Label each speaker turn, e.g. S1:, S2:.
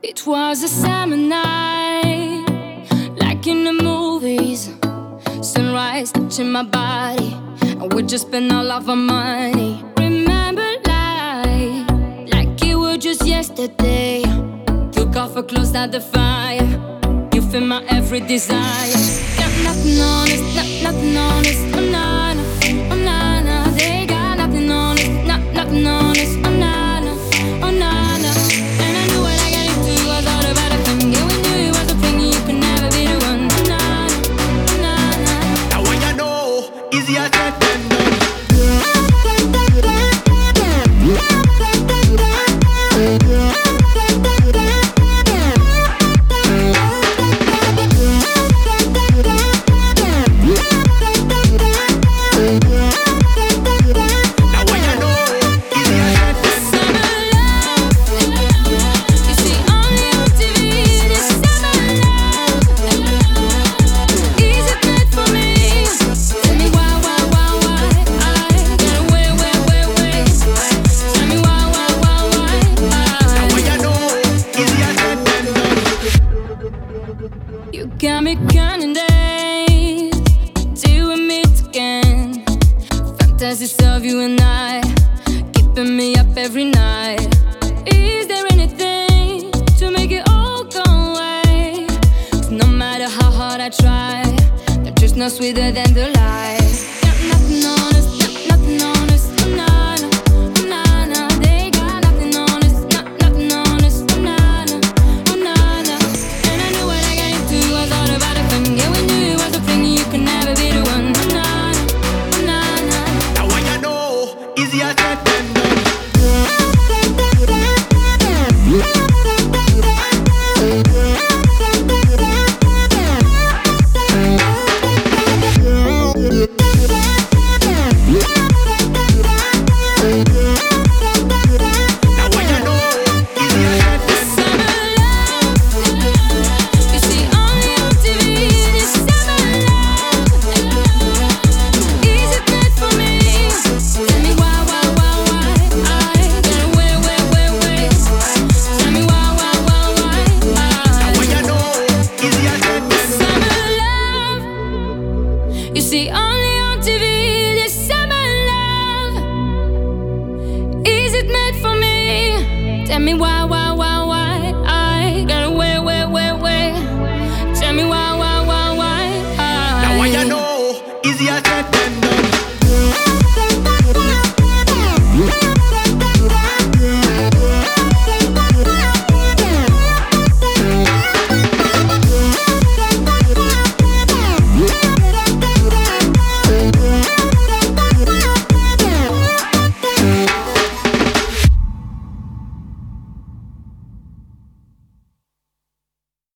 S1: It was a summer night, like in the movies. Sunrise touching my body, and we just spent all of our money. Remember like it was just yesterday. Took off our clothes at the fire. You feel my every desire. Got nothing on us, nothing on us. Oh nah, nah, oh nah, nah. They got nothing on us, nothing on us. Oh nah, nah, oh nah, nah. And I knew what I got into was all about a thing. Yeah, we knew it was a thing, you could never be the one. Oh nah, nah, oh nah, nah.
S2: Now when you know, easier said than done.
S1: You got me counting days till we meet again. Fantasies of you and I, keeping me up every night. Is there anything to make it all go away? 'Cause no matter how hard I try, the truth's no sweeter than the lie.